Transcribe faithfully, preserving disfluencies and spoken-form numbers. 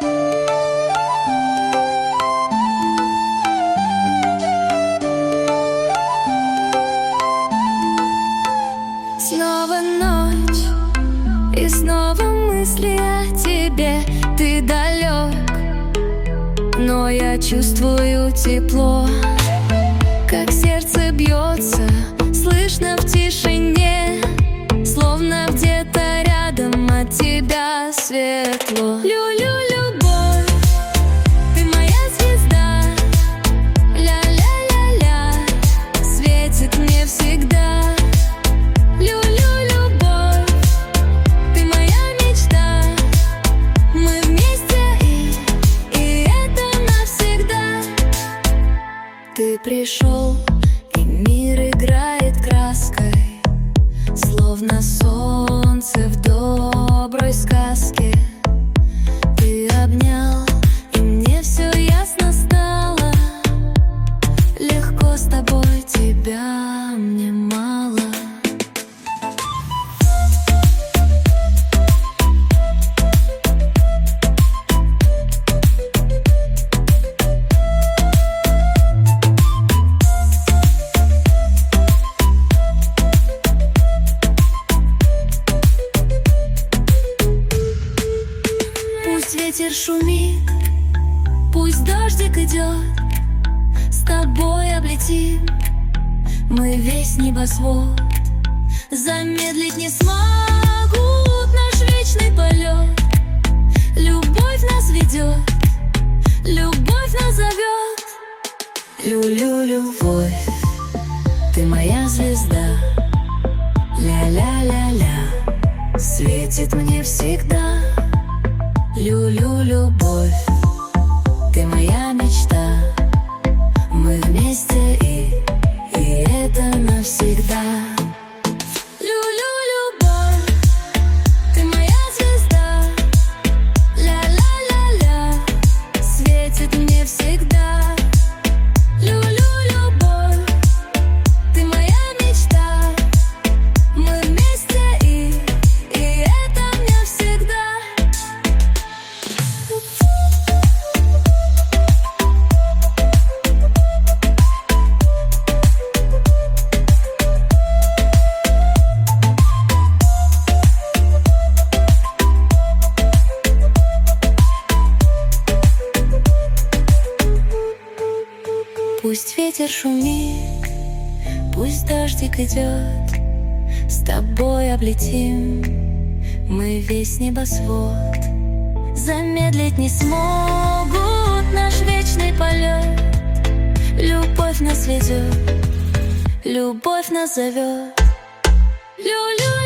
Снова ночь, и снова мысли о тебе. Ты далек, но я чувствую тепло, как сердце бьется, слышно в тишине, словно где-то рядом от тебя светло. Люблю любовь, ты моя звезда, ля-ля-ля-ля, светит мне всегда. Люблю любовь, ты моя мечта, мы вместе и, и это навсегда. Ты пришел, и мир играет краской, словно солнце в доброй сказке. Ты обнял, и мне все ясно стало. Легко с тобой, тебя мне мало. Пусть ветер шумит, пусть дождик идет, с тобой облетим мы весь небосвод. Замедлить не смогут наш вечный полет. Любовь нас ведет, любовь нас зовет. Люблю любовь, ты моя звезда, ля-ля-ля-ля, светит мне всегда. Люблю любовь, ты моя мечта, мы вместе и, и это навсегда. Люблю любовь, ты моя звезда, ля-ля-ля-ля, светит мне всегда. Люблю любовь, ты моя мечта, мы вместе и, и это навсегда. Пусть ветер шумит, пусть дождик идет, с тобой облетим мы весь небосвод. Замедлить не смогут наш вечный полет. Любовь нас ведет, любовь нас зовет. Люблю